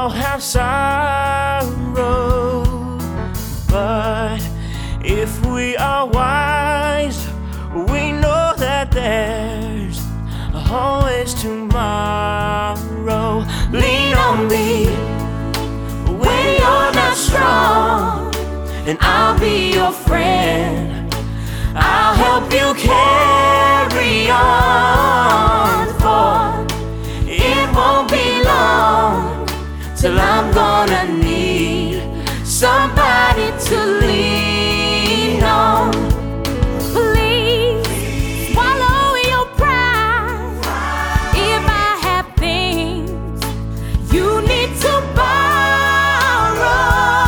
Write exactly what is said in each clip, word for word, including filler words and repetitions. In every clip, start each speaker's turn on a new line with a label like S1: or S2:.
S1: all have sorrow, but if we are wise, we know that there's always tomorrow. Lean on me when you're not strong, and I'll be your friend. I'll help you carry on, for it won't be long till I'm gonna need somebody to lean on.
S2: Please swallow your pride. If I have things you need to borrow,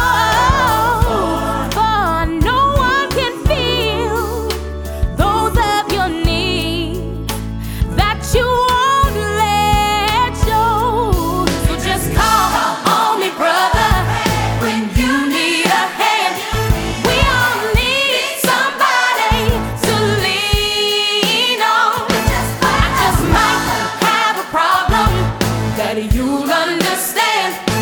S2: for no one can feel those of your needs that you won't let show. So just call on me, brother, when you need a hand. We all need somebody to lean on. I just might have a problem that you'll understand.